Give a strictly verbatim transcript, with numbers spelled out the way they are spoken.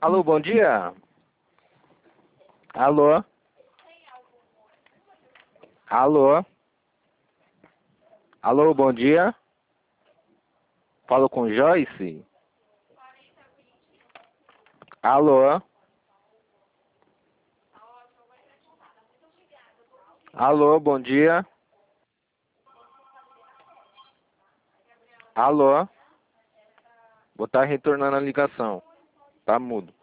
Alô, bom dia. Alô? Alô? Alô, bom dia. Falo com Joyce? Alô? Alô, bom dia. Alô? Vou estar retornando a ligação. Tá mudo.